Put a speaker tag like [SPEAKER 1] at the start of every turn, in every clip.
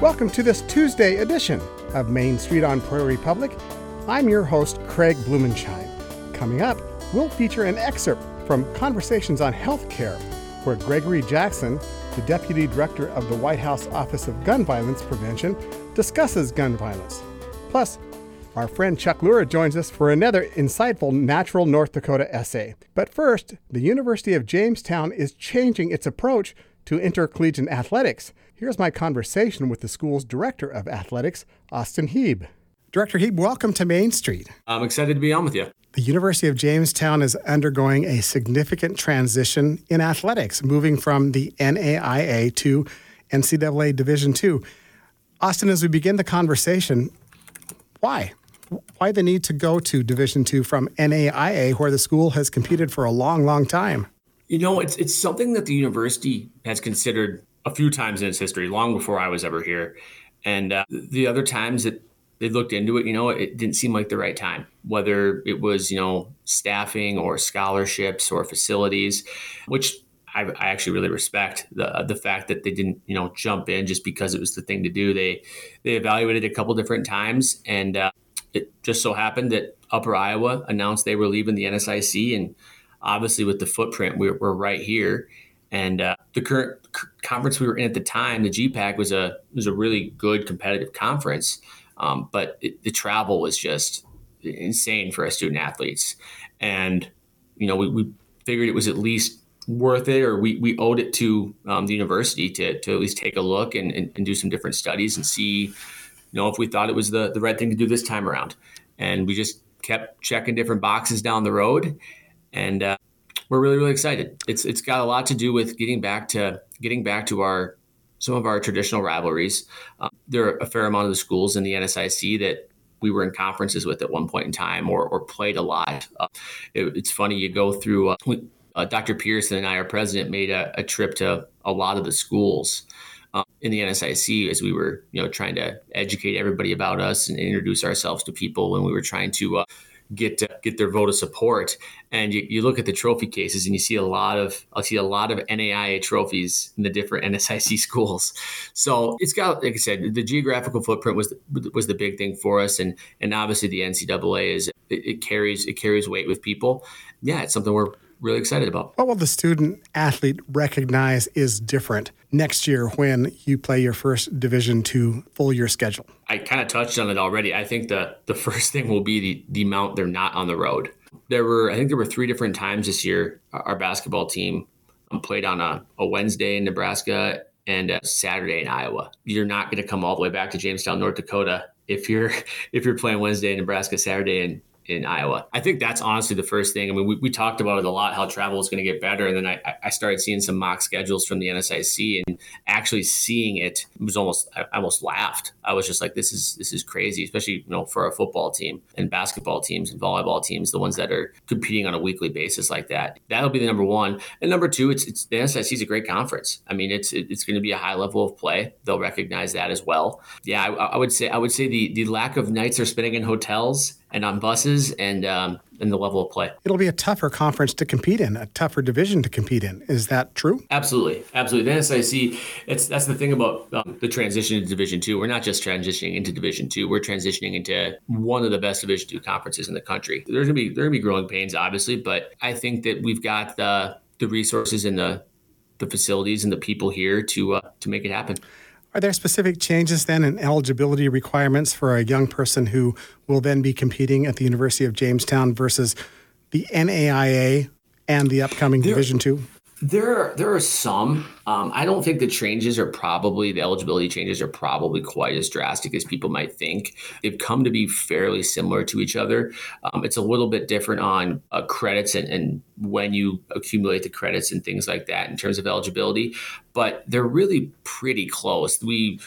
[SPEAKER 1] Welcome to this Tuesday edition of Main Street on Prairie Public. I'm your host, Craig Blumenschein. Coming up, we'll feature an excerpt from Conversations on Healthcare, where Gregory Jackson, the Deputy Director of the White House Office of Gun Violence Prevention, discusses gun violence. Plus, our friend Chuck Lura joins us for another insightful Natural North Dakota essay. But first, the University of Jamestown is changing its approach to intercollegiate athletics. Here's my conversation with the school's Director of Athletics, Austin Heeb. Director Heeb, welcome to Main Street.
[SPEAKER 2] I'm excited to be on with you.
[SPEAKER 1] The University of Jamestown is undergoing a significant transition in athletics, moving from the NAIA to NCAA Division II. Austin, as we begin the conversation, why? Why the need to go to Division II from NAIA, where the school has competed for a long, long time?
[SPEAKER 2] You know, it's something that the university has considered a few times in its history, long before I was ever here. And the other times that they looked into it, it didn't seem like the right time, whether it was, staffing or scholarships or facilities, which I actually really respect the fact that they didn't, jump in just because it was the thing to do. They evaluated a couple different times, and it just so happened that Upper Iowa announced they were leaving the NSIC, and obviously with the footprint, we're right here. And the current conference we were in at the time, the GPAC, was a really good competitive conference. But the travel was just insane for our student athletes. And, we figured it was at least worth it, or we owed it to the university to at least take a look and do some different studies and see, if we thought it was the right thing to do this time around. And we just kept checking different boxes down the road. And we're really, really excited. It's got a lot to do with getting back to some of our traditional rivalries. There are a fair amount of the schools in the NSIC that we were in conferences with at one point in time or played a lot. It's funny, you go through, Dr. Pearson and I, our president, made a trip to a lot of the schools in the NSIC as we were, trying to educate everybody about us and introduce ourselves to people when we were trying to get their vote of support. And you look at the trophy cases and you see a lot of NAIA trophies in the different NSIC schools. So it's got, like I said, the geographical footprint was the big thing for us, and obviously the NCAA it carries weight with people. Yeah, it's something we're really excited about.
[SPEAKER 1] What will the student athlete recognize is different next year when you play your first Division II full year schedule?
[SPEAKER 2] I kind of touched on it already. I think the first thing will be the amount they're not on the road. There were 3 different times this year our basketball team played on a Wednesday in Nebraska and a Saturday in Iowa. You're not going to come all the way back to Jamestown, North Dakota if you're playing Wednesday in Nebraska, Saturday in Iowa. I think that's honestly the first thing. I mean, we talked about it a lot, how travel is going to get better. And then I started seeing some mock schedules from the NSIC, and actually seeing it was I almost laughed. I was just like, this is crazy, especially, for our football team and basketball teams and volleyball teams, the ones that are competing on a weekly basis like that. That'll be the number one. And number two, it's the NSIC is a great conference. I mean, it's going to be a high level of play. They'll recognize that as well. Yeah, I would say the lack of nights they're spending in hotels and on buses and the level of play.
[SPEAKER 1] It'll be a tougher conference to compete in, a tougher division to compete in. Is that true?
[SPEAKER 2] Absolutely. The NSIC, that's the thing about the transition to Division II. We're not just transitioning into Division II. We're transitioning into one of the best Division II conferences in the country. There's going to be growing pains, obviously, but I think that we've got the resources and the facilities and the people here to make it happen.
[SPEAKER 1] Are there specific changes then in eligibility requirements for a young person who will then be competing at the University of Jamestown versus the NAIA and the upcoming Division II?
[SPEAKER 2] There are some. I don't think the eligibility changes are probably quite as drastic as people might think. They've come to be fairly similar to each other. It's a little bit different on credits and when you accumulate the credits and things like that in terms of eligibility, but they're really pretty close.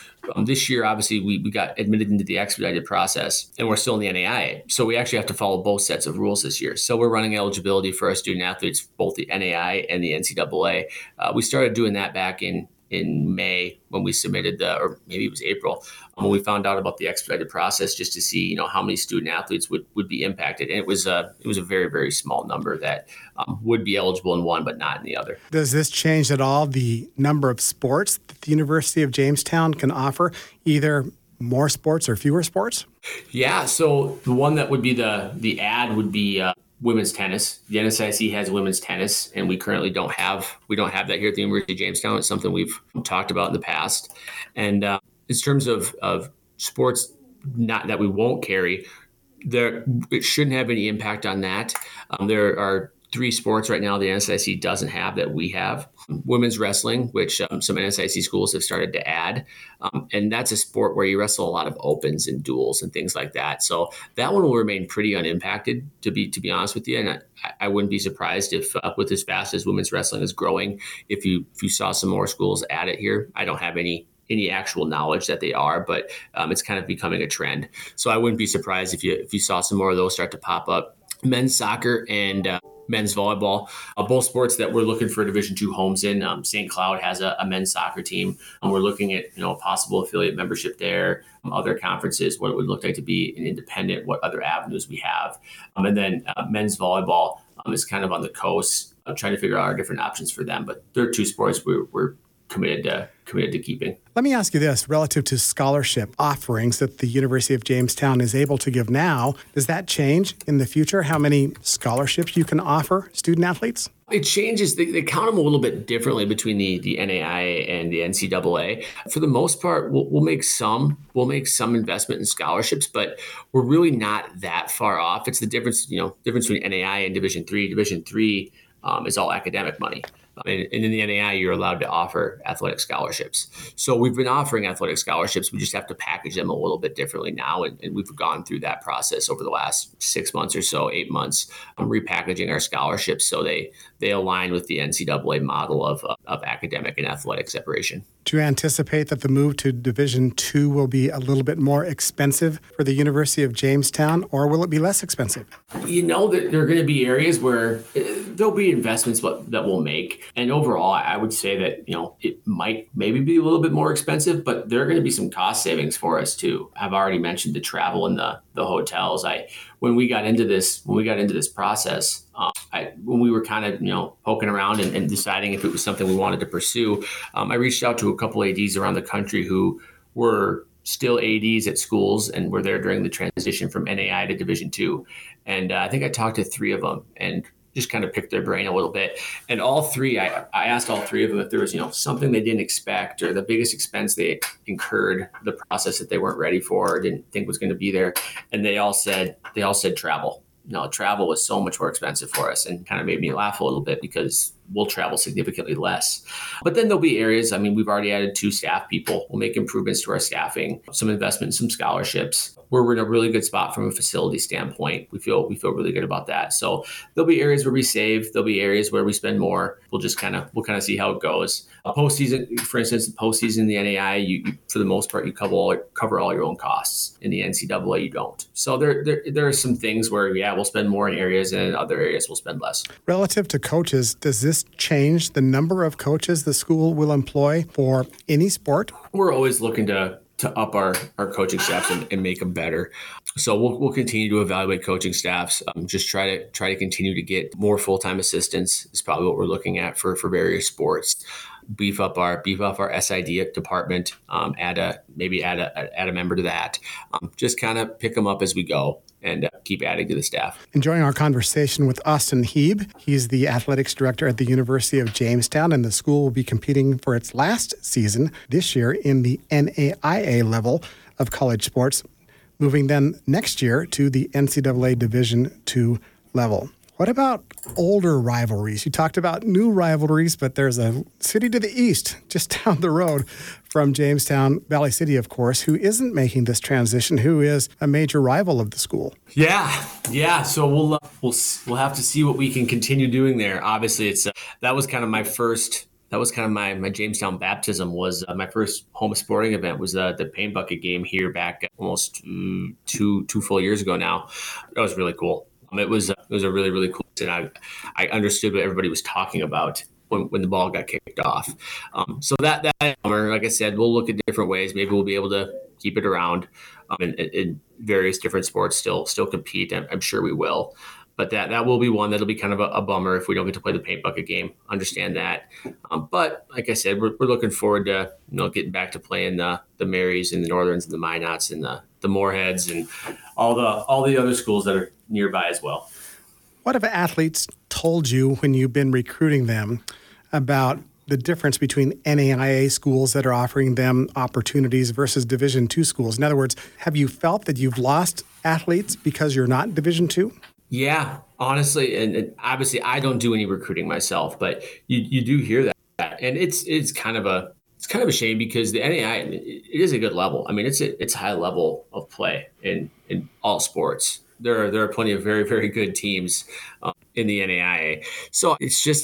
[SPEAKER 2] This year, obviously, we got admitted into the expedited process, and we're still in the NAIA. So we actually have to follow both sets of rules this year. So we're running eligibility for our student athletes, both the NAIA and the NCAA. We started doing that back in in May when we submitted or maybe it was April, when we found out about the expedited process, just to see, how many student athletes would be impacted. And it was a very, very small number that would be eligible in one, but not in the other.
[SPEAKER 1] Does this change at all the number of sports that the University of Jamestown can offer, either more sports or fewer sports?
[SPEAKER 2] Yeah. So the one that would be the ad would be women's tennis. The NSIC has women's tennis, and we currently don't have that here at the University of Jamestown. It's something we've talked about in the past. And in terms of sports, not that we won't carry, it shouldn't have any impact on that. There are 3 sports right now the NSIC doesn't have that we have. Women's wrestling, which some NSIC schools have started to add. And that's a sport where you wrestle a lot of opens and duels and things like that. So that one will remain pretty unimpacted, to be honest with you. And I wouldn't be surprised if with as fast as women's wrestling is growing, if you saw some more schools add it here. I don't have any actual knowledge that they are, but it's kind of becoming a trend. So I wouldn't be surprised if you saw some more of those start to pop up. Men's soccer and men's volleyball, both sports that we're looking for Division II homes in. St. Cloud has a men's soccer team, and we're looking at a possible affiliate membership there. Other conferences, what it would look like to be an independent, what other avenues we have, and then men's volleyball is kind of on the coast. I'm trying to figure out our different options for them, but there are 2 sports we're committed to keeping.
[SPEAKER 1] Let me ask you this, relative to scholarship offerings that the University of Jamestown is able to give now, does that change in the future, how many scholarships you can offer student athletes?
[SPEAKER 2] It changes. They count them a little bit differently between the NAI and the NCAA. For the most part, we'll make some investment in scholarships, but we're really not that far off. It's the difference between NAI and Division III. Division III is all academic money. And in the NAI, you're allowed to offer athletic scholarships. So we've been offering athletic scholarships. We just have to package them a little bit differently now. And we've gone through that process over the last 6 months or so, 8 months, repackaging our scholarships so they align with the NCAA model of academic and athletic separation.
[SPEAKER 1] Do you anticipate that the move to Division II will be a little bit more expensive for the University of Jamestown, or will it be less expensive?
[SPEAKER 2] That there are going to be areas where there'll be investments that we'll make. And overall, I would say that, it might maybe be a little bit more expensive, but there are going to be some cost savings for us too. I've already mentioned the travel and the hotels. When we got into this process, when we were kind of, poking around and deciding if it was something we wanted to pursue, I reached out to a couple ADs around the country who were still ADs at schools and were there during the transition from NAI to Division II. And I think I talked to 3 of them and just kind of picked their brain a little bit. And all 3, I asked all 3 of them if there was, something they didn't expect or the biggest expense they incurred, the process that they weren't ready for or didn't think was going to be there. And they all said travel. Travel was so much more expensive for us, and kind of made me laugh a little bit because we'll travel significantly less. But then there'll be areas, we've already added 2 staff people. We'll make improvements to our staffing, some investment in some scholarships. We're in a really good spot from a facility standpoint. We feel really good about that. So there'll be areas where we save. There'll be areas where we spend more. We'll kind of see how it goes. Postseason, for instance, in the NAI, you for the most part, you cover all your own costs. In the NCAA, you don't. So there are some things where, we'll spend more in areas, and in other areas we'll spend less.
[SPEAKER 1] Relative to coaches, does this change the number of coaches the school will employ for any sport?
[SPEAKER 2] We're always looking to up our coaching staffs and make them better. So we'll continue to evaluate coaching staffs. Just try to continue to get more full-time assistants is probably what we're looking at for various sports. Beef up our SID department. Add a member to that. Just kind of pick them up as we go and keep adding to the staff. Enjoying our conversation with Austin Heeb. He's the athletics director at the University of Jamestown, and the school will be competing for its last season this year in the NAIA level of college sports, moving then next year to the NCAA Division II level. What about older rivalries? You talked about new rivalries, but there's a city to the east, just down the road from Jamestown, Valley City, of course, who isn't making this transition, who is a major rival of the school. Yeah. So we'll have to see what we can continue doing there. Obviously, that was kind of my first. That was kind of my Jamestown baptism. Was my first home sporting event was the Pain Bucket game here back almost two full years ago now. That was really cool. It was a really, really cool, and I understood what everybody was talking about when the ball got kicked off. So that like I said, we'll look at different ways. Maybe we'll be able to keep it around in various different sports. Still compete. I'm sure we will. But that will be one that'll be kind of a bummer if we don't get to play the paint bucket game. Understand that. But like I said, we're looking forward to getting back to playing the Marys and the Northerns and the Minotts and the Moorheads and all the other schools that are nearby as well.
[SPEAKER 1] What have athletes told you when you've been recruiting them about the difference between NAIA schools that are offering them opportunities versus Division II schools? In other words, have you felt that you've lost athletes because you're not Division II?
[SPEAKER 2] Yeah, honestly, and obviously I don't do any recruiting myself, but you do hear that, and it's kind of a shame because the NAIA, it is a good level. I mean, it's high level of play in all sports. There are plenty of very, very good teams in the NAIA. So it's just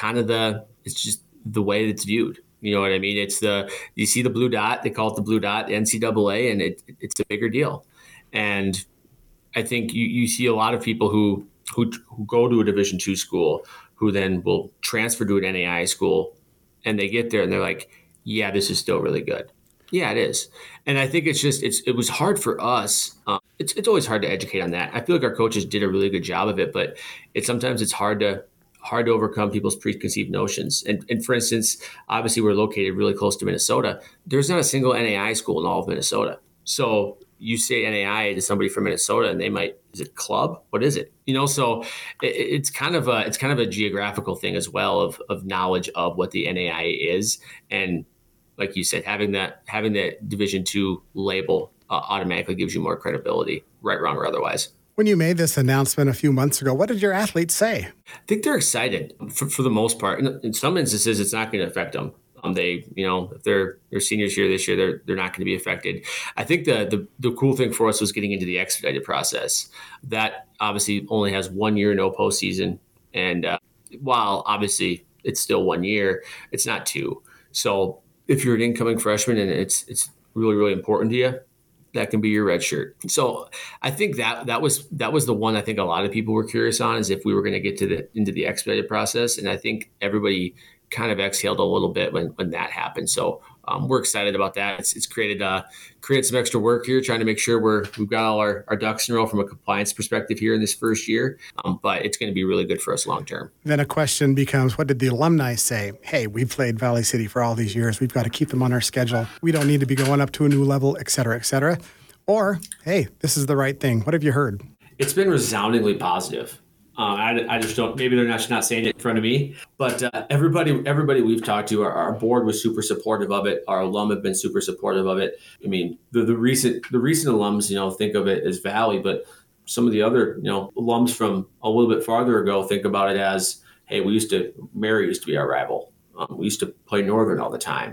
[SPEAKER 2] the way it's viewed. You know what I mean? You see the blue dot, they call it the blue dot, the NCAA, and it's a bigger deal. And I think you see a lot of people who go to a Division II school who then will transfer to an NAIA school, and they get there and they're like, yeah, this is still really good. Yeah, it is. And I think it was hard for us. It's always hard to educate on that. I feel like our coaches did a really good job of it, but sometimes it's hard to overcome people's preconceived notions. And for instance, obviously we're located really close to Minnesota. There's not a single NAIA school in all of Minnesota. So you say NAIA to somebody from Minnesota and they might, is it club? What is it? So it's kind of a geographical thing as well of knowledge of what the NAIA is. And like you said, having that Division II label automatically gives you more credibility, right, wrong, or otherwise.
[SPEAKER 1] When you made this announcement a few months ago, what did your athletes say?
[SPEAKER 2] I think they're excited for the most part. In some instances, it's not going to affect them. If they're seniors here this year, they're not going to be affected. I think the cool thing for us was getting into the expedited process. That obviously only has 1 year, no postseason. And while obviously it's still 1 year, it's not two. So if you're an incoming freshman and it's really, really important to you, that can be your red shirt. So I think that was the one I think a lot of people were curious on, is if we were going to get into the expedited process. And I think everybody kind of exhaled a little bit when that happened. So we're excited about that. It's created some extra work here, trying to make sure we've got all our ducks in a row from a compliance perspective here in this first year. But it's going to be really good for us long term.
[SPEAKER 1] Then a question becomes, what did the alumni say? Hey, we've played Valley City for all these years. We've got to keep them on our schedule. We don't need to be going up to a new level, et cetera, et cetera. Or, hey, this is the right thing. What have you heard?
[SPEAKER 2] It's been resoundingly positive. I just don't, maybe they're not saying it in front of me, but everybody we've talked to, our board was super supportive of it. Our alum have been super supportive of it. I mean, the recent alums, think of it as Valley, but some of the other, alums from a little bit farther ago think about it as, hey, Mary used to be our rival. We used to play Northern all the time.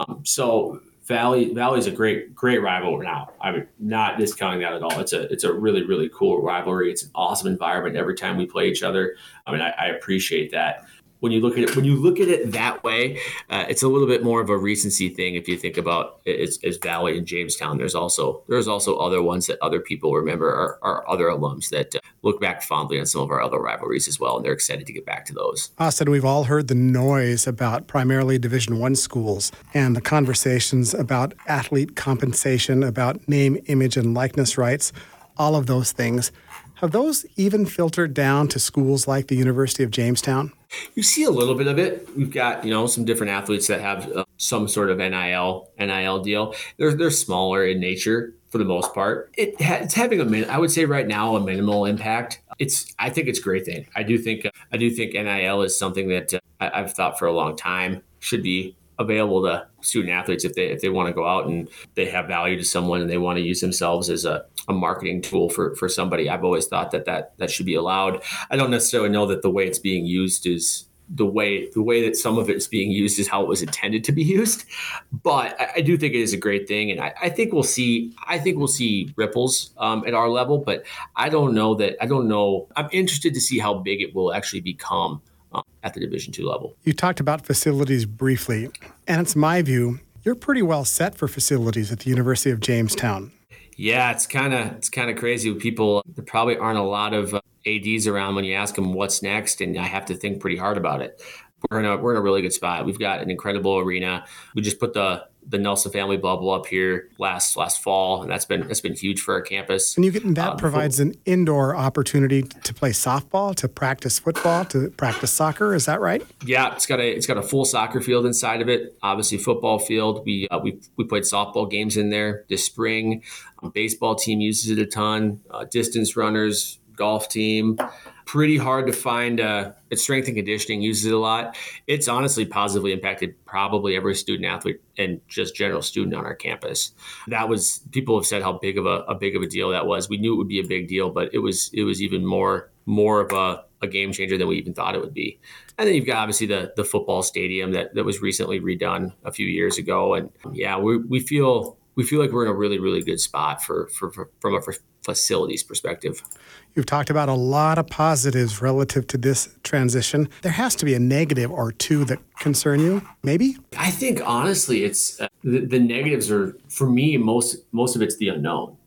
[SPEAKER 2] So Valley's a great rival now. I mean, not discounting that at all. It's a really, really cool rivalry. It's an awesome environment every time we play each other. I mean, I appreciate that. When you look at it that way, it's a little bit more of a recency thing. If you think about it as Valley and Jamestown, there's also other ones that other people remember, are other alums that look back fondly on some of our other rivalries as well, and they're excited to get back to those.
[SPEAKER 1] Austin, we've all heard the noise about primarily Division I schools and the conversations about athlete compensation, about name, image, and likeness rights, all of those things. Have those even filtered down to schools like the University of Jamestown?
[SPEAKER 2] You see a little bit of it. We've got, some different athletes that have some sort of NIL deal. They're smaller in nature for the most part. It's having I would say right now, a minimal impact. I think it's a great thing. I do think NIL is something that I've thought for a long time should be available to student athletes if they want to go out and they have value to someone and they want to use themselves as a marketing tool for somebody. I've always thought that should be allowed. I don't necessarily know that the way it's being used is the way that some of it's being used is how it was intended to be used. But I do think it is a great thing, and I think we'll see ripples at our level. But I don't know. I'm interested to see how big it will actually become at the Division II level.
[SPEAKER 1] You talked about facilities briefly, and it's my view you're pretty well set for facilities at the University of Jamestown.
[SPEAKER 2] Yeah, it's kind of crazy with people. There probably aren't a lot of ADs around when you ask them what's next, and I have to think pretty hard about it. we're in a really good spot. We've got an incredible arena. We just put the Nelson family bubble up here last fall, and that's been huge for our campus.
[SPEAKER 1] And that provides an indoor opportunity to play softball, to practice football, to practice soccer. Is that right?
[SPEAKER 2] Yeah, it's got a full soccer field inside of it. Obviously, football field. We played softball games in there this spring. Baseball team uses it a ton. Distance runners, golf team. Pretty hard to find. Its strength and conditioning uses it a lot. It's honestly positively impacted probably every student athlete and just general student on our campus. People have said how big of a deal that was. We knew it would be a big deal, but it was even more of a game changer than we even thought it would be. And then you've got obviously the football stadium that was recently redone a few years ago. And yeah, we feel like we're in a really, really good spot from a facilities perspective.
[SPEAKER 1] You've talked about a lot of positives relative to this transition. There has to be a negative or two that concern you, maybe?
[SPEAKER 2] I think honestly, it's the negatives are, for me, most of it's the unknown.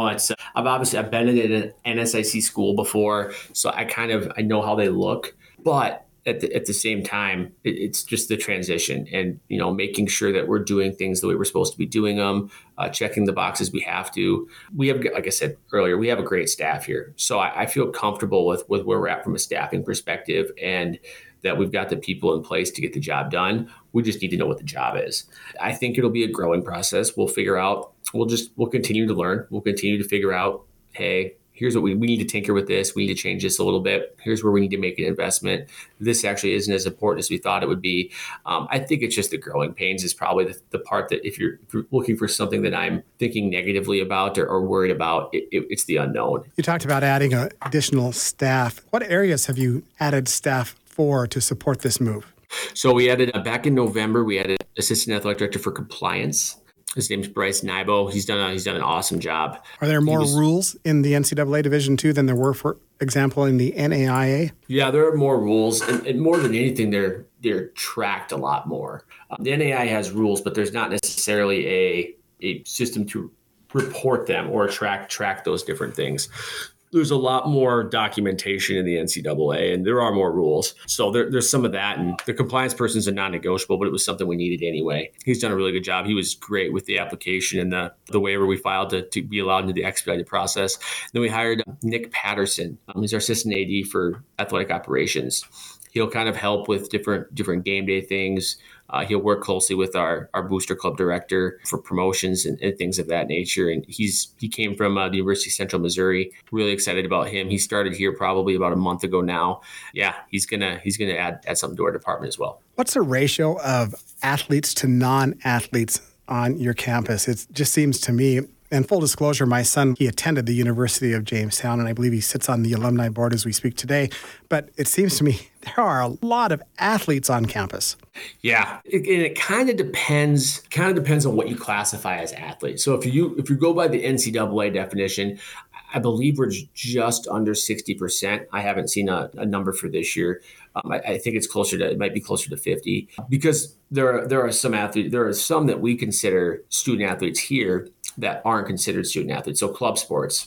[SPEAKER 2] I've been in an NSIC school before, so I know how they look, but at the same time, it's just the transition and, making sure that we're doing things the way we're supposed to be doing them, checking the boxes we have to. We have, like I said earlier, we have a great staff here. So I feel comfortable with where we're at from a staffing perspective and that we've got the people in place to get the job done. We just need to know what the job is. I think it'll be a growing process. We'll figure out, we'll continue to learn. We'll continue to figure out, hey, here's what we need to tinker with this. We need to change this a little bit. Here's where we need to make an investment. This actually isn't as important as we thought it would be. I think it's just the growing pains is probably the part that if you're looking for something that I'm thinking negatively about or worried about, it's the unknown.
[SPEAKER 1] You talked about adding additional staff. What areas have you added staff for to support this move?
[SPEAKER 2] So we added, back in November, we added Assistant Athletic Director for Compliance. His name's Bryce Nybo. He's done an awesome job.
[SPEAKER 1] Are there more rules in the NCAA Division II than there were, for example, in the NAIA?
[SPEAKER 2] Yeah, there are more rules, and more than anything, they're tracked a lot more. The NAIA has rules, but there's not necessarily a system to report them or track those different things. There's a lot more documentation in the NCAA, and there are more rules. So there's some of that, and the compliance person is a non-negotiable, but it was something we needed anyway. He's done a really good job. He was great with the application and the waiver we filed to be allowed into the expedited process. Then we hired Nick Patterson. He's our assistant AD for athletic operations. He'll kind of help with different game day things. He'll work closely with our booster club director for promotions and things of that nature. And he came from the University of Central Missouri. Really excited about him. He started here probably about a month ago now. Yeah, he's gonna add something to our department as well.
[SPEAKER 1] What's the ratio of athletes to non-athletes on your campus? It just seems to me, and full disclosure, my son, he attended the University of Jamestown, and I believe he sits on the alumni board as we speak today. But it seems to me there are a lot of athletes on campus.
[SPEAKER 2] Yeah, it kind of depends. On what you classify as athletes. So if you go by the NCAA definition, I believe we're just under 60%. I haven't seen a number for this year. I think it might be closer to 50, because there are some athletes. There are some that we consider student athletes here that aren't considered student athletes. So club sports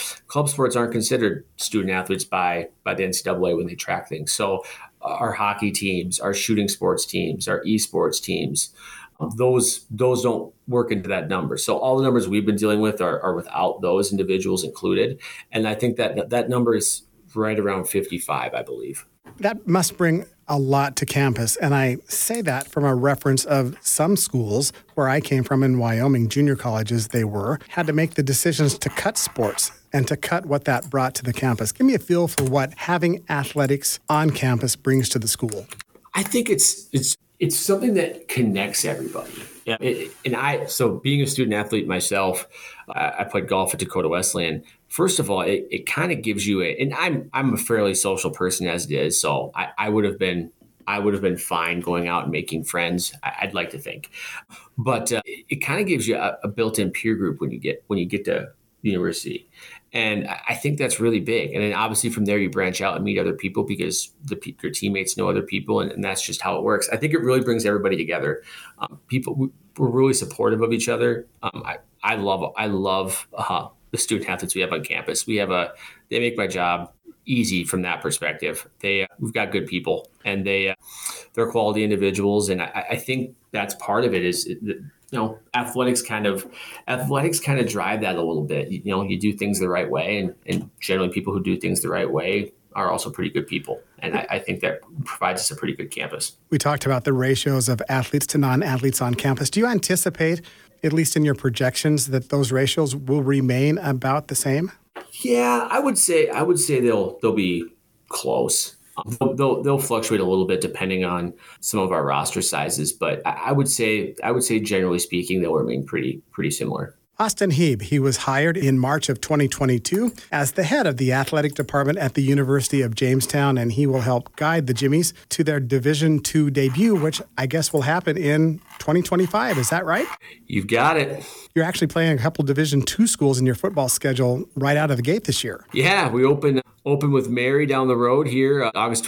[SPEAKER 2] aren't considered student athletes by the NCAA when they track things. So our hockey teams, our shooting sports teams, our esports teams, those don't work into that number. So all the numbers we've been dealing with are without those individuals included. And I think that number is right around 55, I believe.
[SPEAKER 1] That must bring a lot to campus. And I say that from a reference of some schools where I came from in Wyoming, junior colleges had to make the decisions to cut sports and to cut what that brought to the campus. Give me a feel for what having athletics on campus brings to the school.
[SPEAKER 2] I think it's something that connects everybody. Yeah. So being a student athlete myself, I played golf at Dakota Wesleyan. First of all, it kind of gives you and I'm a fairly social person as it is. So I would have been fine going out and making friends. I'd like to think, but it kind of gives you a built-in peer group when you get to university. And I think that's really big. And then obviously from there, you branch out and meet other people because your teammates know other people. And that's just how it works. I think it really brings everybody together. We're really supportive of each other. I love the student athletes we have on campus. They make my job easy from that perspective. We've got good people, and they're quality individuals, and I think that's part of it. Athletics kind of drive that a little bit. You do things the right way, and generally people who do things the right way are also pretty good people. And I think that provides us a pretty good campus.
[SPEAKER 1] We talked about the ratios of athletes to non-athletes on campus. Do you anticipate, at least in your projections, that those ratios will remain about the same?
[SPEAKER 2] Yeah, I would say they'll be close. They'll fluctuate a little bit depending on some of our roster sizes, but I would say generally speaking they'll remain pretty similar.
[SPEAKER 1] Austin Heeb, he was hired in March of 2022 as the head of the athletic department at the University of Jamestown, and he will help guide the Jimmies to their Division II debut, which I guess will happen in 2025. Is that right?
[SPEAKER 2] You've got it.
[SPEAKER 1] You're actually playing a couple Division II schools in your football schedule right out of the gate this year.
[SPEAKER 2] Yeah, we open with Mary down the road here, August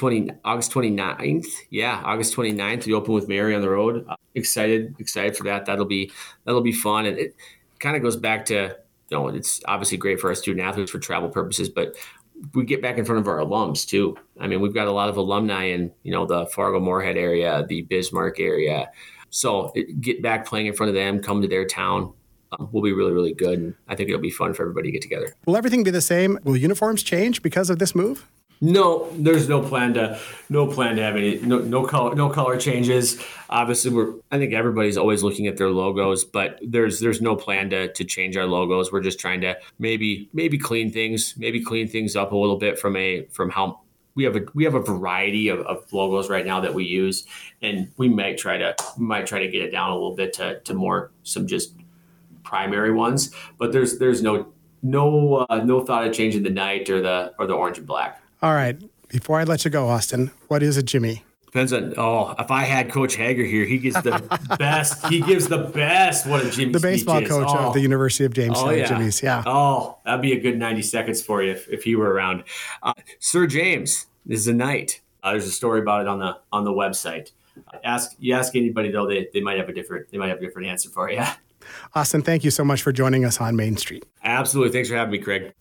[SPEAKER 2] 29th. Yeah, August 29th. We open with Mary on the road. Excited for that. That'll be fun. And it kind of goes back to, it's obviously great for our student athletes for travel purposes, but we get back in front of our alums too. I mean, we've got a lot of alumni in, the Fargo-Moorhead area, the Bismarck area. So get back playing in front of them, come to their town. Will be really, really good. And I think it'll be fun for everybody to get together. Will everything be the same? Will uniforms change because of this move? No, there's no plan to have any no color changes. Obviously, I think everybody's always looking at their logos, but there's no plan to change our logos. We're just trying to maybe clean things up a little bit from how we have a variety of logos right now that we use, and we might try to get it down a little bit to more some just primary ones. But there's no thought of changing the Knight or the orange and black. All right. Before I let you go, Austin, what is a Jimmy? Depends on, if I had Coach Hager here, he gives the best. He gives the best what a Jimmy. The baseball coach of the University of Jamestown, Jimmies. Yeah. Oh, that'd be a good 90 seconds for you if he were around. Sir James is a Knight. There's a story about it on the website. Ask anybody though, they might have a different answer for you. Austin, thank you so much for joining us on Main Street. Absolutely. Thanks for having me, Craig.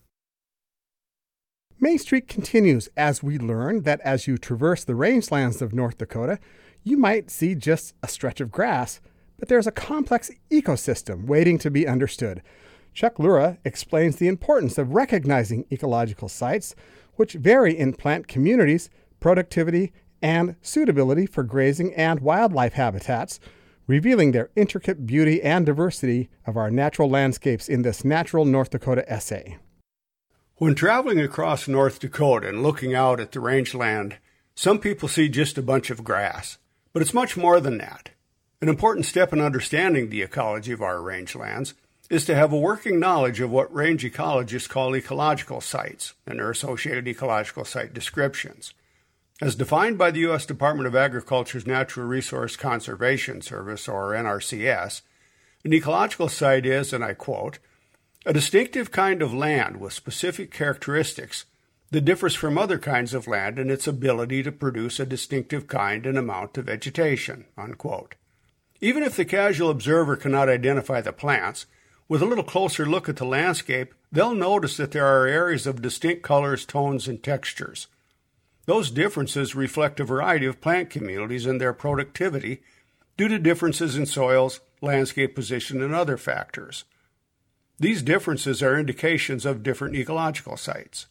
[SPEAKER 2] Main Street continues as we learn that as you traverse the rangelands of North Dakota, you might see just a stretch of grass, but there's a complex ecosystem waiting to be understood. Chuck Lura explains the importance of recognizing ecological sites, which vary in plant communities, productivity, and suitability for grazing and wildlife habitats, revealing their intricate beauty and diversity of our natural landscapes in this Natural North Dakota essay.
[SPEAKER 3] When traveling across North Dakota and looking out at the rangeland, some people see just a bunch of grass, but it's much more than that. An important step in understanding the ecology of our rangelands is to have a working knowledge of what range ecologists call ecological sites and their associated ecological site descriptions. As defined by the U.S. Department of Agriculture's Natural Resource Conservation Service, or NRCS, an ecological site is, and I quote, a distinctive kind of land with specific characteristics that differs from other kinds of land in its ability to produce a distinctive kind and amount of vegetation, unquote. Even if the casual observer cannot identify the plants, with a little closer look at the landscape, they'll notice that there are areas of distinct colors, tones, and textures. Those differences reflect a variety of plant communities and their productivity due to differences in soils, landscape position, and other factors. These differences are indications of different ecological sites.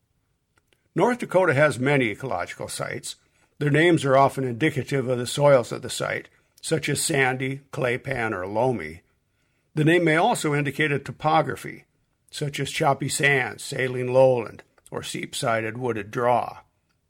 [SPEAKER 3] North Dakota has many ecological sites. Their names are often indicative of the soils of the site, such as sandy, clay pan, or loamy. The name may also indicate a topography, such as choppy sands, saline lowland, or seep-sided wooded draw.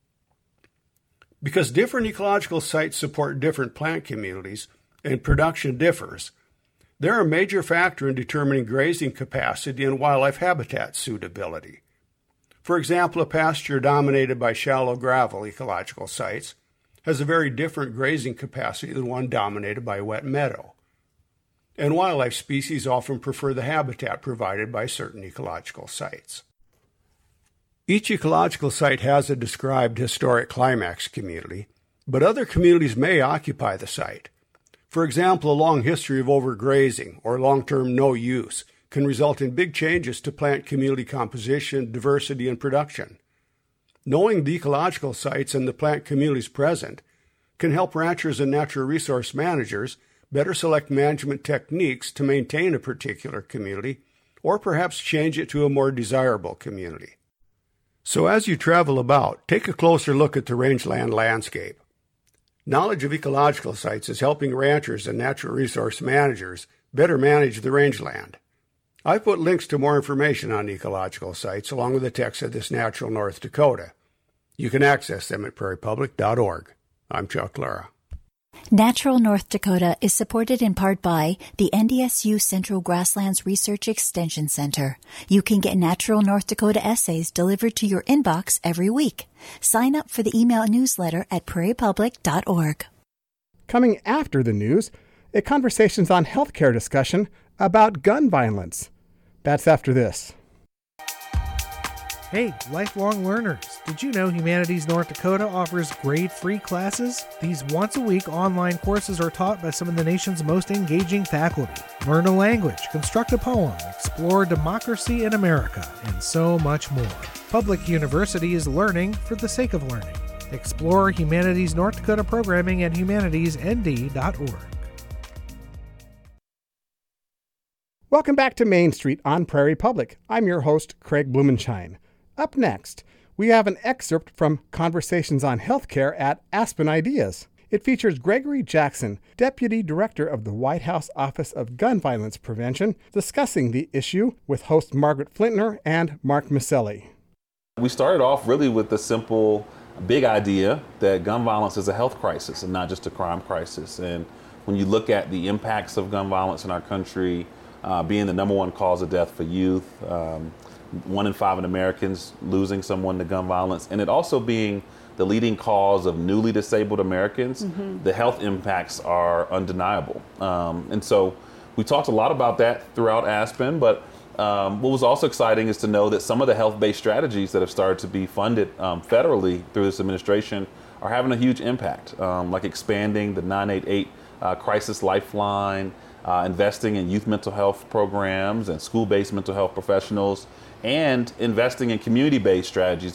[SPEAKER 3] Because different ecological sites support different plant communities and production differs, they're a major factor in determining grazing capacity and wildlife habitat suitability. For example, a pasture dominated by shallow gravel ecological sites has a very different grazing capacity than one dominated by wet meadow. And wildlife species often prefer the habitat provided by certain ecological sites. Each ecological site has a described historic climax community, but other communities may occupy the site. For example, a long history of overgrazing or long-term no use can result in big changes to plant community composition, diversity, and production. Knowing the ecological sites and the plant communities present can help ranchers and natural resource managers better select management techniques to maintain a particular community or perhaps change it to a more desirable community. So as you travel about, take a closer look at the rangeland landscape. Knowledge of ecological sites is helping ranchers and natural resource managers better manage the rangeland. I've put links to more information on ecological sites along with the text of This Natural North Dakota. You can access them at prairiepublic.org. I'm Chuck Lara.
[SPEAKER 4] Natural North Dakota is supported in part by the NDSU Central Grasslands Research Extension Center. You can get Natural North Dakota essays delivered to your inbox every week. Sign up for the email newsletter at prairiepublic.org.
[SPEAKER 1] Coming after the news, a Conversations on Healthcare discussion about gun violence. That's after this.
[SPEAKER 5] Hey, lifelong learners, did you know Humanities North Dakota offers grade-free classes? These once-a-week online courses are taught by some of the nation's most engaging faculty. Learn a language, construct a poem, explore democracy in America, and so much more. Public University is learning for the sake of learning. Explore Humanities North Dakota programming at humanitiesnd.org.
[SPEAKER 1] Welcome back to Main Street on Prairie Public. I'm your host, Craig Blumenshine. Up next, we have an excerpt from Conversations on Healthcare at Aspen Ideas. It features Gregory Jackson, Deputy Director of the White House Office of Gun Violence Prevention, discussing the issue with host Margaret Flintner and Mark Maselli.
[SPEAKER 6] We started off really with the simple, big idea that gun violence is a health crisis and not just a crime crisis. And when you look at the impacts of gun violence in our country, being the number one cause of death for youth, 1 in 5 Americans losing someone to gun violence, and it also being the leading cause of newly disabled Americans, the health impacts are undeniable. And so we talked a lot about that throughout Aspen, but what was also exciting is to know that some of the health-based strategies that have started to be funded federally through this administration are having a huge impact, like expanding the 988 Crisis Lifeline, investing in youth mental health programs and school-based mental health professionals, and investing in community-based strategies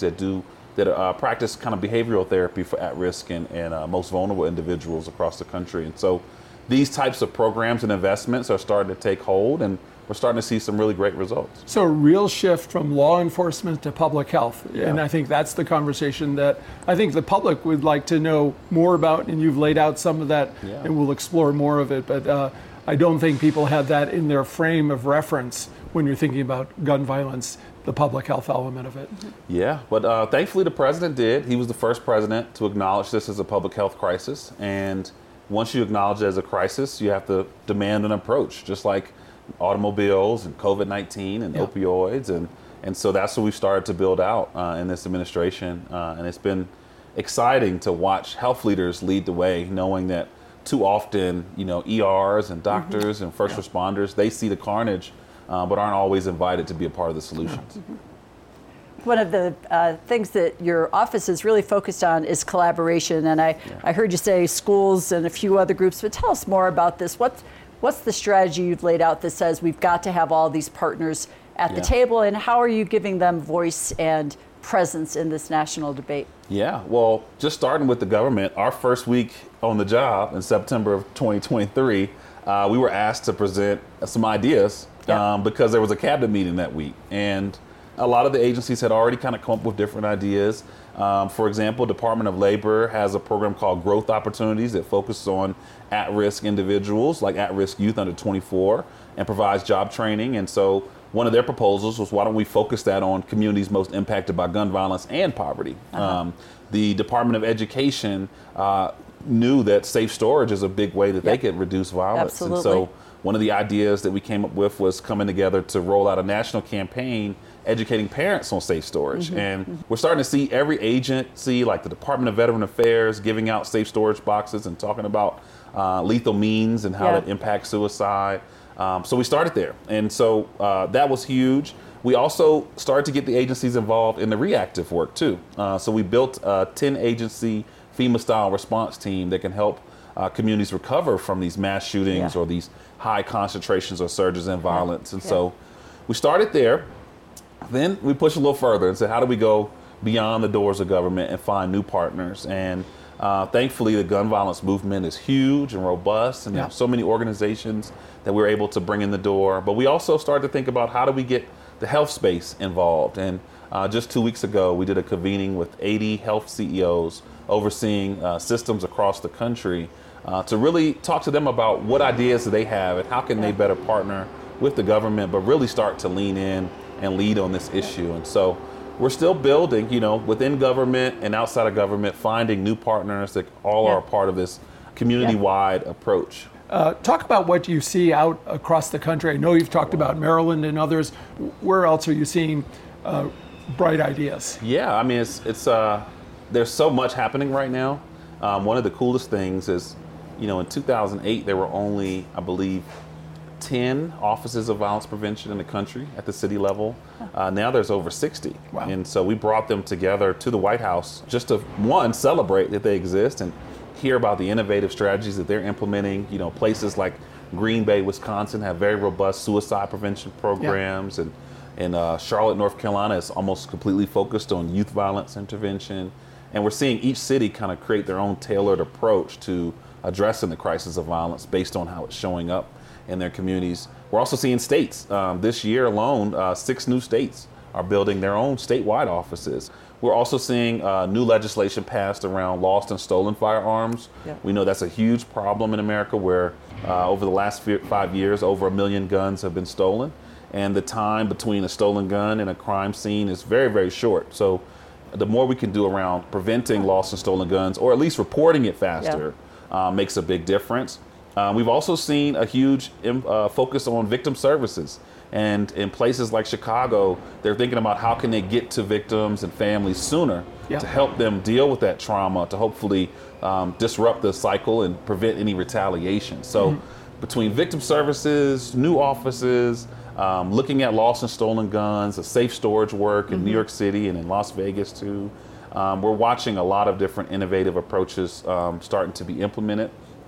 [SPEAKER 6] that practice kind of behavioral therapy for at-risk and most vulnerable individuals across the country. And so these types of programs and investments are starting to take hold, and we're starting to see some really great results.
[SPEAKER 7] So a real shift from law enforcement to public health. Yeah. And I think that's the conversation that I think the public would like to know more about, and you've laid out some of that, and we'll explore more of it. But I don't think people have that in their frame of reference when you're thinking about gun violence, the public health element of it.
[SPEAKER 6] Yeah, but thankfully the president did. He was the first president to acknowledge this as a public health crisis. And once you acknowledge it as a crisis, you have to demand an approach, just like automobiles and COVID-19 and opioids. And so that's what we've started to build out in this administration. And it's been exciting to watch health leaders lead the way, knowing that too often, ERs and doctors and first responders, they see the carnage, but aren't always invited to be a part of the solutions.
[SPEAKER 8] One of the things that your office is really focused on is collaboration. And I heard you say schools and a few other groups, but tell us more about this. What's the strategy you've laid out that says we've got to have all these partners at the table, and how are you giving them voice and presence in this national debate? Yeah,
[SPEAKER 6] well, just starting with the government, our first week on the job in September of 2023, we were asked to present some ideas because there was a cabinet meeting that week. And a lot of the agencies had already kind of come up with different ideas. For example, Department of Labor has a program called Growth Opportunities that focuses on at-risk individuals, like at-risk youth under 24, and provides job training. And so one of their proposals was, why don't we focus that on communities most impacted by gun violence and poverty? The Department of Education knew that safe storage is a big way that they could reduce violence.
[SPEAKER 8] Absolutely.
[SPEAKER 6] And so one of the ideas that we came up with was coming together to roll out a national campaign educating parents on safe storage. And we're starting to see every agency, like the Department of Veteran Affairs, giving out safe storage boxes and talking about lethal means and how it impacts suicide. So we started there. And so that was huge. We also started to get the agencies involved in the reactive work too. So we built a 10-agency FEMA-style response team that can help communities recover from these mass shootings or these high concentrations or surges in violence. And so we started there. Then we pushed a little further and said, how do we go beyond the doors of government and find new partners. And thankfully, the gun violence movement is huge and robust, and there are so many organizations that we're able to bring in the door. But we also started to think about how do we get the health space involved. And just 2 weeks ago, we did a convening with 80 health CEOs overseeing systems across the country to really talk to them about what ideas do they have and how can they better partner with the government, but really start to lean in and lead on this issue. And so we're still building, within government and outside of government, finding new partners that all are a part of this community-wide approach.
[SPEAKER 7] Talk about what you see out across the country. I know you've talked about Maryland and others. Where else are you seeing bright ideas?
[SPEAKER 6] Yeah, I mean, it's there's so much happening right now. One of the coolest things is, in 2008, there were only, I believe, 10 offices of violence prevention in the country at the city level. Now there's over 60.
[SPEAKER 7] Wow.
[SPEAKER 6] And so we brought them together to the White House just to, one, celebrate that they exist and hear about the innovative strategies that they're implementing. Places like Green Bay, Wisconsin have very robust suicide prevention programs. And Charlotte, North Carolina is almost completely focused on youth violence intervention. And we're seeing each city kind of create their own tailored approach to addressing the crisis of violence based on how it's showing up in their communities. We're also seeing states. This year alone, 6 new states are building their own statewide offices. We're also seeing new legislation passed around lost and stolen firearms. Yep. We know that's a huge problem in America where over the last 5 years, over 1 million guns have been stolen. And the time between a stolen gun and a crime scene is very, very short. So the more we can do around preventing lost and stolen guns, or at least reporting it faster, makes a big difference. We've also seen a huge focus on victim services. And in places like Chicago, they're thinking about how can they get to victims and families sooner to help them deal with that trauma, to hopefully disrupt the cycle and prevent any retaliation. So between victim services, new offices, looking at lost and stolen guns, a safe storage work in New York City and in Las Vegas too, we're watching a lot of different innovative approaches starting to be implemented.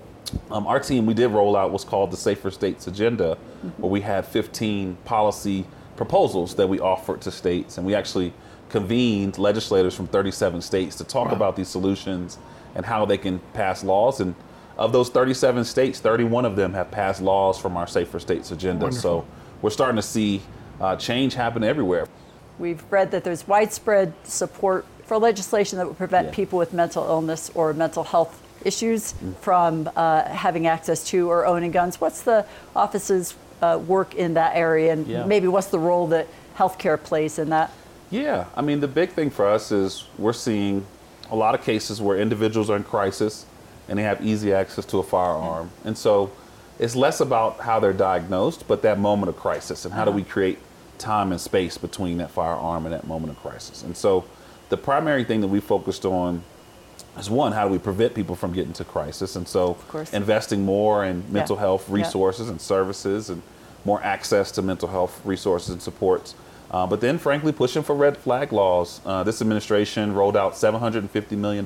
[SPEAKER 6] Our team, we did roll out what's called the Safer States Agenda, where we had 15 policy proposals that we offered to states. And we actually convened legislators from 37 states to talk about these solutions and how they can pass laws. And of those 37 states, 31 of them have passed laws from our Safer States Agenda.
[SPEAKER 7] Wonderful.
[SPEAKER 6] So we're starting to see change happen everywhere.
[SPEAKER 8] We've read that there's widespread support for legislation that would prevent people with mental illness or mental health issues from having access to or owning guns. What's the office's work in that area, and maybe what's the role that healthcare plays in that?
[SPEAKER 6] Yeah, I mean, the big thing for us is we're seeing a lot of cases where individuals are in crisis and they have easy access to a firearm. And so it's less about how they're diagnosed, but that moment of crisis and how do we create time and space between that firearm and that moment of crisis. And so the primary thing that we focused on is, one, how do we prevent people from getting to crisis? And so investing more in mental health resources and services and more access to mental health resources and supports. But then, frankly, pushing for red flag laws. This administration rolled out $750 million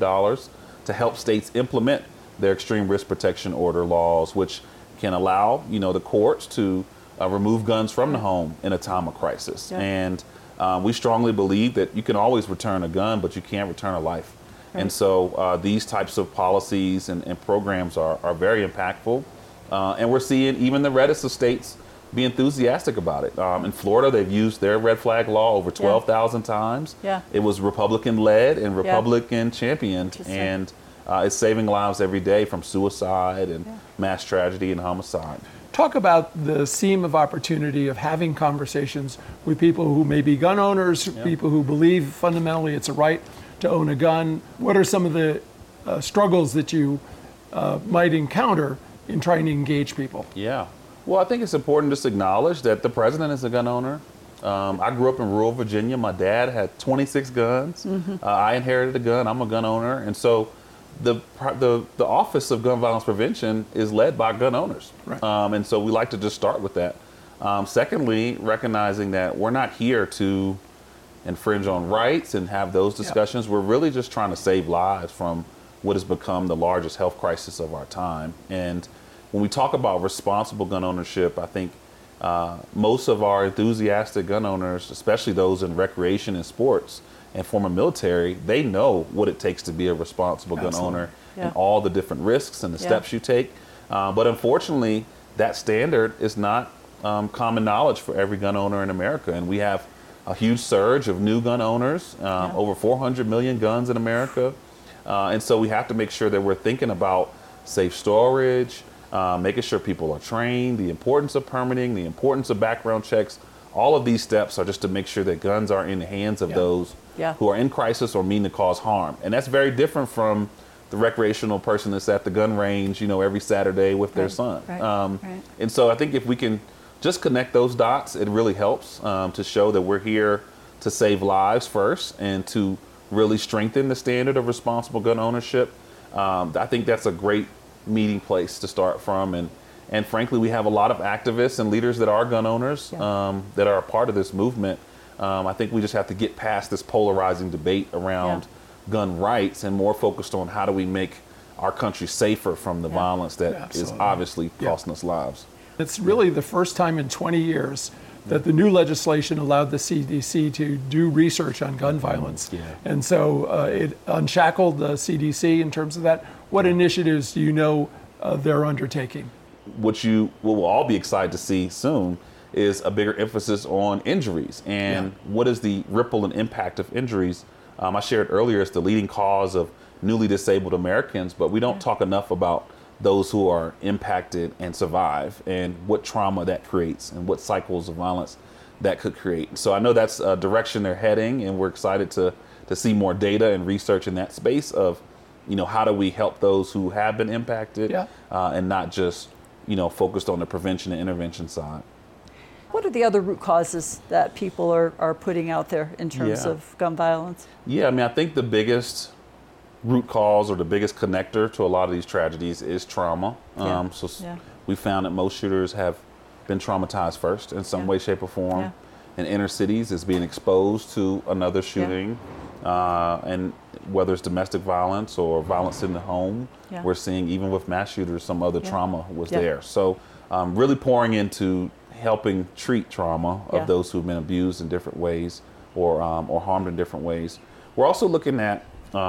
[SPEAKER 6] to help states implement their extreme risk protection order laws, which can allow, the courts to remove guns from the home in a time of crisis. And we strongly believe that you can always return a gun, but you can't return a life. And so these types of policies and programs are very impactful. And we're seeing even the reddest of states be enthusiastic about it. In Florida, they've used their red flag law over 12,000 times. It was Republican-led and Republican-championed, and it's saving lives every day from suicide and mass tragedy and homicide.
[SPEAKER 7] Talk about the seam of opportunity of having conversations with people who may be gun owners, people who believe fundamentally it's a right to own a gun. What are some of the struggles that you might encounter in trying to engage people?
[SPEAKER 6] Yeah. Well, I think it's important just to acknowledge that the president is a gun owner. I grew up in rural Virginia. My dad had 26 guns. I inherited a gun. I'm a gun owner. And so the Office of Gun Violence Prevention is led by gun owners. And so we like to just start with that. Secondly, recognizing that we're not here to infringe on rights and have those discussions. We're really just trying to save lives from what has become the largest health crisis of our time. And when we talk about responsible gun ownership, I think most of our enthusiastic gun owners, especially those in recreation and sports, and former military, they know what it takes to be a responsible gun owner and all the different risks and the steps you take. But unfortunately, that standard is not common knowledge for every gun owner in America. And we have a huge surge of new gun owners, over 400 million guns in America. And so we have to make sure that we're thinking about safe storage, making sure people are trained, the importance of permitting, the importance of background checks. All of these steps are just to make sure that guns are in the hands of those who are in crisis or mean to cause harm. And that's very different from the recreational person that's at the gun range, every Saturday with their son. And so I think if we can just connect those dots, it really helps to show that we're here to save lives first and to really strengthen the standard of responsible gun ownership. I think that's a great meeting place to start from. And frankly, we have a lot of activists and leaders that are gun owners that are a part of this movement. I think we just have to get past this polarizing debate around gun rights and more focused on how do we make our country safer from the violence that is obviously costing us lives.
[SPEAKER 7] It's really the first time in 20 years that the new legislation allowed the CDC to do research on gun violence. And so it unshackled the CDC in terms of that. What initiatives do you know they're undertaking?
[SPEAKER 6] What we'll all be excited to see soon is a bigger emphasis on injuries and what is the ripple and impact of injuries. I shared earlier it's the leading cause of newly disabled Americans, but we don't talk enough about those who are impacted and survive and what trauma that creates and what cycles of violence that could create. So I know that's a direction they're heading, and we're excited to see more data and research in that space of, how do we help those who have been impacted and not just, focused on the prevention and intervention side.
[SPEAKER 8] What are the other root causes that people are putting out there in terms of gun violence? I
[SPEAKER 6] think the biggest root cause or the biggest connector to a lot of these tragedies is trauma. We found that most shooters have been traumatized first in some way, shape, or form. In inner cities, is being exposed to another shooting, and whether it's domestic violence or violence in the home, we're seeing even with mass shooters, some other trauma was there. So really pouring into helping treat trauma of those who've been abused in different ways or harmed in different ways. We're also looking at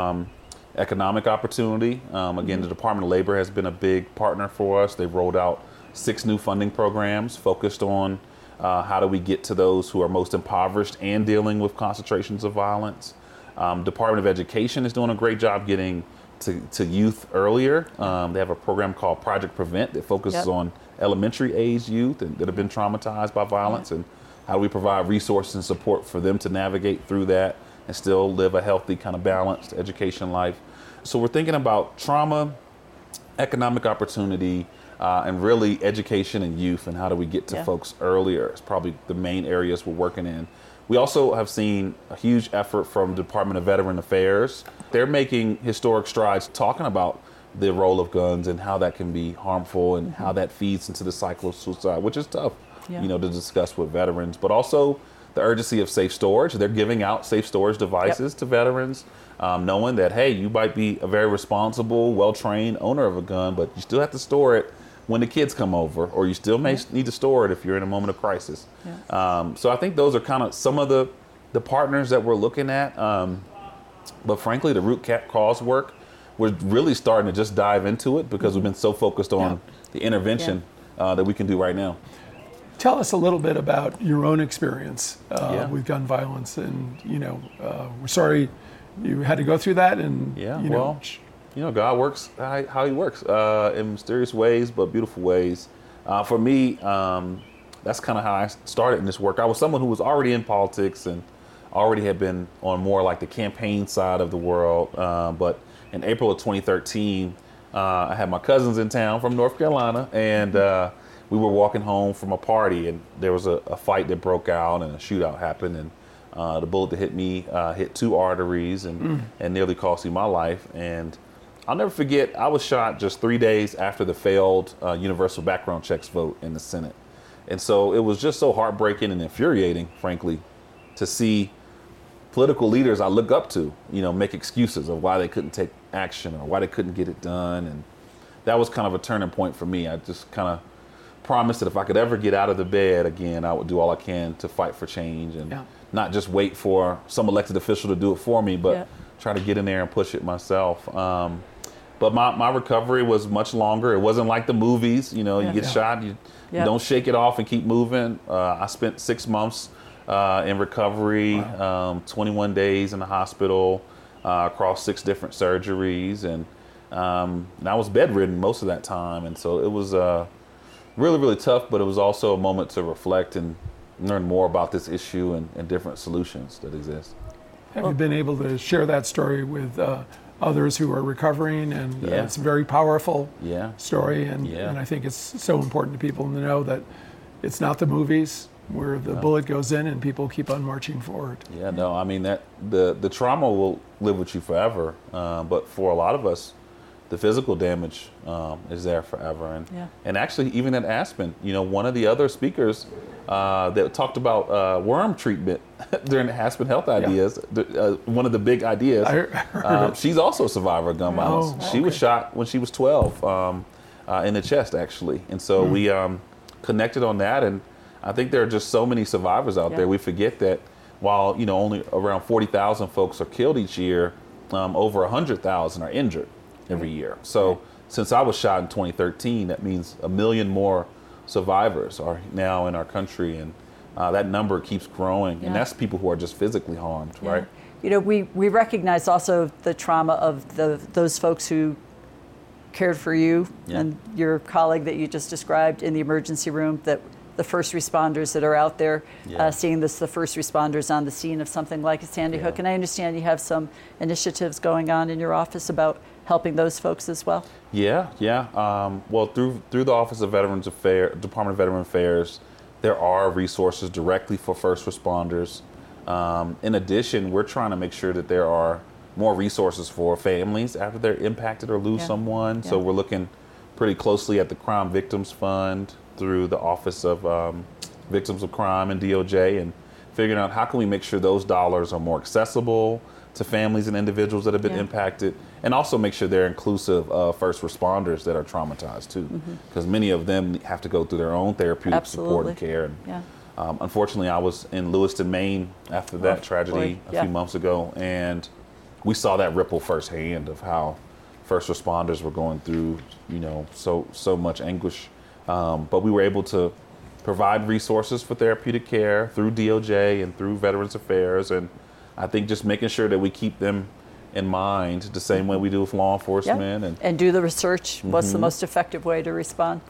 [SPEAKER 6] economic opportunity. Again, the Department of Labor has been a big partner for us. They've rolled out 6 new funding programs focused on how do we get to those who are most impoverished and dealing with concentrations of violence. Department of Education is doing a great job getting to youth earlier. They have a program called Project Prevent that focuses on elementary age youth that have been traumatized by violence, and how do we provide resources and support for them to navigate through that and still live a healthy, kind of balanced education life. So we're thinking about trauma, economic opportunity, and really education and youth, and how do we get to folks earlier. It's probably the main areas we're working in. We also have seen a huge effort from the Department of Veteran Affairs. They're making historic strides talking about the role of guns and how that can be harmful and how that feeds into the cycle of suicide, which is tough, to discuss with veterans, but also the urgency of safe storage. They're giving out safe storage devices to veterans, knowing that, hey, you might be a very responsible, well-trained owner of a gun, but you still have to store it when the kids come over, or you still may need to store it if you're in a moment of crisis. So I think those are kind of some of the partners that we're looking at. But frankly, the root cause work, we're really starting to just dive into it because we've been so focused on the intervention that we can do right now.
[SPEAKER 7] Tell us a little bit about your own experience with gun violence, and we're sorry you had to go through that. And
[SPEAKER 6] God works how He works in mysterious ways, but beautiful ways. For me, that's kind of how I started in this work. I was someone who was already in politics and already had been on more like the campaign side of the world, but in April of 2013, I had my cousins in town from North Carolina, and we were walking home from a party, and there was a fight that broke out, and a shootout happened, and the bullet that hit me hit 2 arteries and nearly cost me my life. And I'll never forget, I was shot just 3 days after the failed universal background checks vote in the Senate. And so it was just so heartbreaking and infuriating, frankly, to see political leaders I look up to, make excuses of why they couldn't take action or why they couldn't get it done. And that was kind of a turning point for me. I just kind of promised that if I could ever get out of the bed again, I would do all I can to fight for change and not just wait for some elected official to do it for me, but try to get in there and push it myself. But my recovery was much longer. It wasn't like the movies, you know, you get shot, you don't shake it off and keep moving. I spent 6 months in recovery, 21 days in the hospital, across 6 different surgeries. And I was bedridden most of that time. And so it was really, really tough, but it was also a moment to reflect and learn more about this issue and different solutions that exist.
[SPEAKER 7] Have you been able to share that story with others who are recovering? And it's a very powerful story. And I think it's so important to people to know that it's not the movies where the bullet goes in and people keep on marching forward.
[SPEAKER 6] Yeah, no, I mean, that the trauma will live with you forever. But for a lot of us, the physical damage is there forever. And actually, even at Aspen, you know, one of the other speakers that talked about worm treatment during the Aspen Health Ideas, one of the big ideas, she's also a survivor of gun violence. She was shot when she was 12 in the chest, actually. And so we connected on that. And I think there are just so many survivors out there. We forget that while, you know, only around 40,000 folks are killed each year, over 100,000 are injured every year. So since I was shot in 2013, that means 1 million more survivors are now in our country, and that number keeps growing. And that's people who are just physically harmed, right?
[SPEAKER 8] You know, we recognize also the trauma of those folks who cared for you and your colleague that you just described in the emergency room, that the first responders that are out there seeing the first responders on the scene of something like a Sandy Hook. And I understand you have some initiatives going on in your office about helping those folks as well. Well, through the Office of Veterans Affairs, Department of Veteran Affairs, there are resources directly for first responders. In addition, we're trying to make sure that there are more resources for families after they're impacted or lose someone. So we're looking pretty closely at the Crime Victims Fund through the Office of Victims of Crime and DOJ, and figuring out how can we make sure those dollars are more accessible to families and individuals that have been impacted, and also make sure they're inclusive of first responders that are traumatized too, because many of them have to go through their own therapeutic support and care. And unfortunately, I was in Lewiston, Maine after that tragedy a few months ago, and we saw that ripple firsthand of how first responders were going through, you know, so much anguish. But we were able to provide resources for therapeutic care through DOJ and through Veterans Affairs, and I think just making sure that we keep them in mind the same way we do with law enforcement. And do the research. What's the most effective way to respond?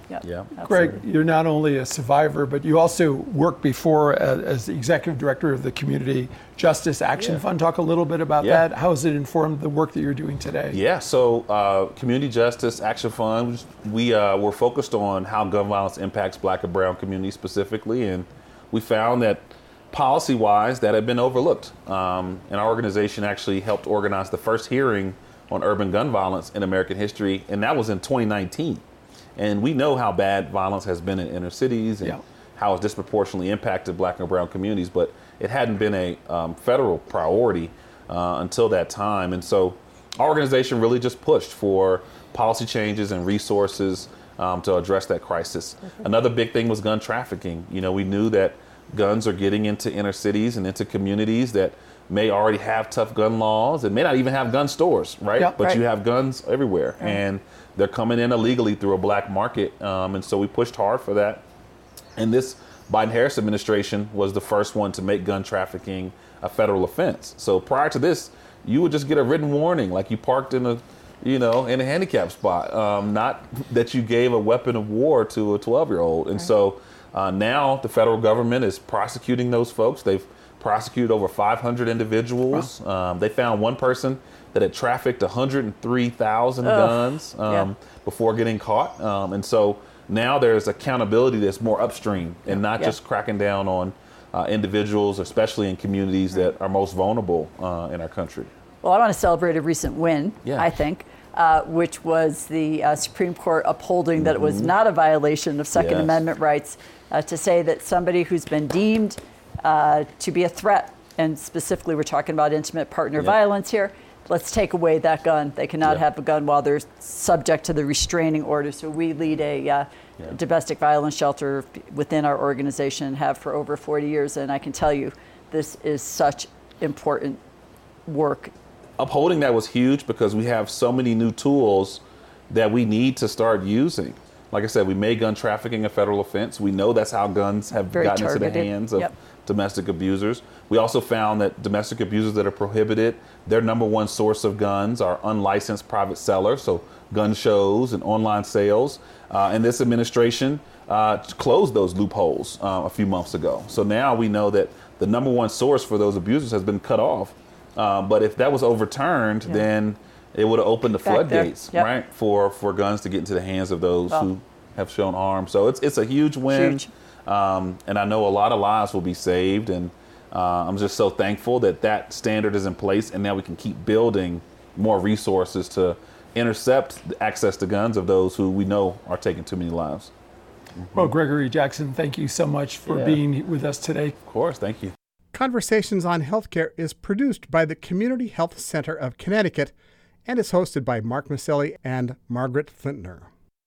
[SPEAKER 7] Greg, you're not only a survivor, but you also worked before as the executive director of the Community Justice Action Fund. Talk a little bit about that. How has it informed the work that you're doing today?
[SPEAKER 6] So Community Justice Action Fund, we're focused on how gun violence impacts Black and brown communities specifically, and we found that policy-wise, that had been overlooked. And our organization actually helped organize the first hearing on urban gun violence in American history, and that was in 2019. And we know how bad violence has been in inner cities and how it's disproportionately impacted Black and brown communities, but it hadn't been a federal priority until that time. And so our organization really just pushed for policy changes and resources to address that crisis. Another big thing was gun trafficking. You know, we knew that guns are getting into inner cities and into communities that may already have tough gun laws and may not even have gun stores, right? But you have guns everywhere, and they're coming in illegally through a black market. And so we pushed hard for that. And this Biden-Harris administration was the first one to make gun trafficking a federal offense. So prior to this, you would just get a written warning, like you parked in a handicap spot, not that you gave a weapon of war to a 12-year-old. And so now the federal government is prosecuting those folks. They've prosecuted over 500 individuals. They found one person that had trafficked 103,000 guns before getting caught. And so now there's accountability that's more upstream and not just cracking down on individuals, especially in communities that are most vulnerable in our country.
[SPEAKER 8] Well, I want to celebrate a recent win, I think, which was the Supreme Court upholding that it was not a violation of Second Amendment rights to say that somebody who's been deemed to be a threat, and specifically we're talking about intimate partner violence here, let's take away that gun. They cannot have a gun while they're subject to the restraining order. So we lead a domestic violence shelter within our organization, have for over 40 years. And I can tell you, this is such important work.
[SPEAKER 6] Upholding that was huge because we have so many new tools that we need to start using. Like I said, we made gun trafficking a federal offense. We know that's how guns have gotten into the hands of domestic abusers. We also found that domestic abusers that are prohibited, their number one source of guns are unlicensed private sellers, so gun shows and online sales. And this administration closed those loopholes a few months ago. So now we know that the number one source for those abusers has been cut off. But if that was overturned, then it would have opened the floodgates, right, for guns to get into the hands of those who have shown arms. So it's a huge win.
[SPEAKER 8] Huge.
[SPEAKER 6] And I know a lot of lives will be saved. And I'm just so thankful that that standard is in place. And now we can keep building more resources to intercept the access to guns of those who we know are taking too many lives.
[SPEAKER 7] Well, Gregory Jackson, thank you so much for being with us today.
[SPEAKER 6] Of course, thank you.
[SPEAKER 1] Conversations on Healthcare is produced by the Community Health Center of Connecticut and is hosted by Mark Maselli and Margaret Flintner.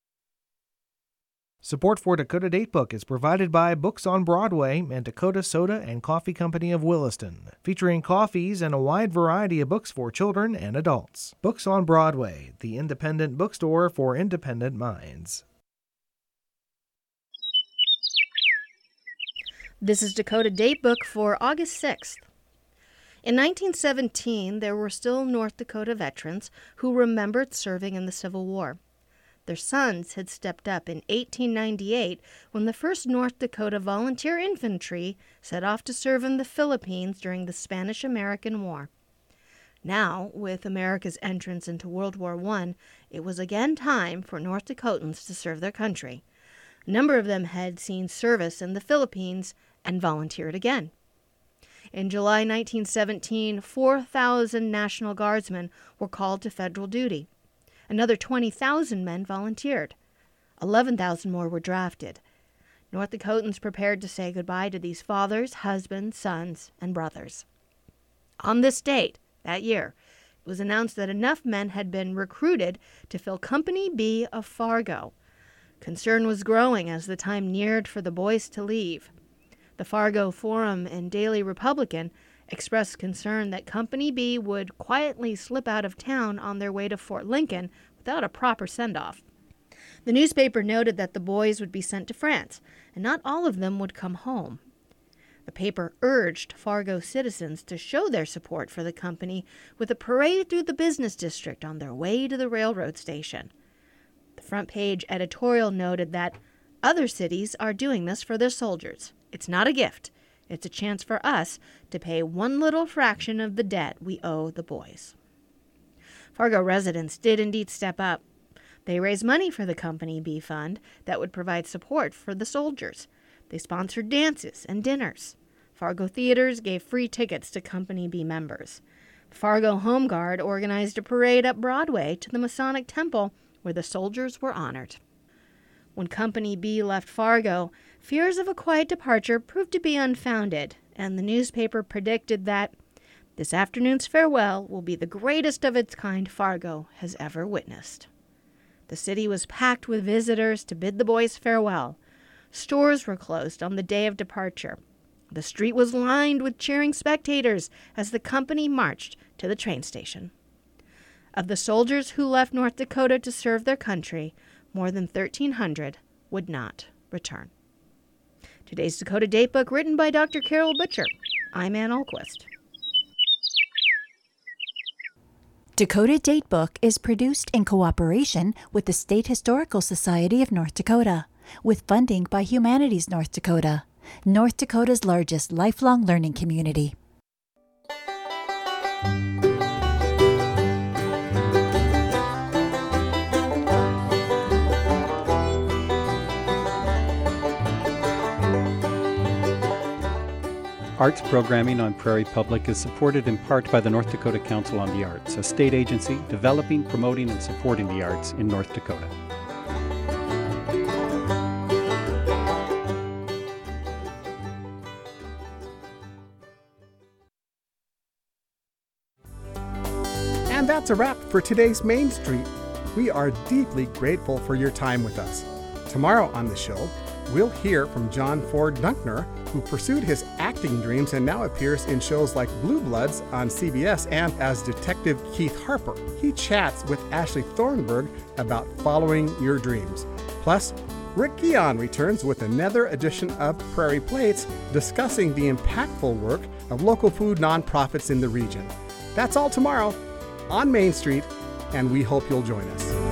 [SPEAKER 5] Support for Dakota Datebook is provided by Books on Broadway and Dakota Soda and Coffee Company of Williston, featuring coffees and a wide variety of books for children and adults. Books on Broadway, the independent bookstore for independent minds.
[SPEAKER 9] This is Dakota Datebook for August 6th. In 1917, there were still North Dakota veterans who remembered serving in the Civil War. Their sons had stepped up in 1898 when the 1st North Dakota Volunteer Infantry set off to serve in the Philippines during the Spanish-American War. Now, with America's entrance into World War I, it was again time for North Dakotans to serve their country. A number of them had seen service in the Philippines and volunteered again. In July 1917, 4,000 National Guardsmen were called to federal duty. Another 20,000 men volunteered. 11,000 more were drafted. North Dakotans prepared to say goodbye to these fathers, husbands, sons, and brothers. On this date, that year, it was announced that enough men had been recruited to fill Company B of Fargo. Concern was growing as the time neared for the boys to leave. The Fargo Forum and Daily Republican expressed concern that Company B would quietly slip out of town on their way to Fort Lincoln without a proper send-off. The newspaper noted that the boys would be sent to France, and not all of them would come home. The paper urged Fargo citizens to show their support for the company with a parade through the business district on their way to the railroad station. The front page editorial noted that other cities are doing this for their soldiers. It's not a gift. It's a chance for us to pay one little fraction of the debt we owe the boys. Fargo residents did indeed step up. They raised money for the Company B Fund that would provide support for the soldiers. They sponsored dances and dinners. Fargo theaters gave free tickets to Company B members. Fargo Home Guard organized a parade up Broadway to the Masonic Temple where the soldiers were honored. When Company B left Fargo, fears of a quiet departure proved to be unfounded, and the newspaper predicted that this afternoon's farewell will be the greatest of its kind Fargo has ever witnessed. The city was packed with visitors to bid the boys farewell. Stores were closed on the day of departure. The street was lined with cheering spectators as the company marched to the train station. Of the soldiers who left North Dakota to serve their country, more than 1,300 would not return. Today's Dakota Datebook, written by Dr. Carol Butcher. I'm Ann Ahlquist.
[SPEAKER 4] Dakota Datebook is produced in cooperation with the State Historical Society of North Dakota, with funding by Humanities North Dakota, North Dakota's largest lifelong learning community.
[SPEAKER 10] Arts programming on Prairie Public is supported in part by the North Dakota Council on the Arts, a state agency developing, promoting, and supporting the arts in North Dakota.
[SPEAKER 1] that's a wrap for today's Main Street. We are deeply grateful for your time with us. Tomorrow on the show, we'll hear from John Ford Dunkner, who pursued his acting dreams and now appears in shows like Blue Bloods on CBS and as Detective Keith Harper. He chats with Ashley Thornburg about following your dreams. Plus, Rick Guion returns with another edition of Prairie Plates, discussing the impactful work of local food nonprofits in the region. That's all tomorrow on Main Street, and we hope you'll join us.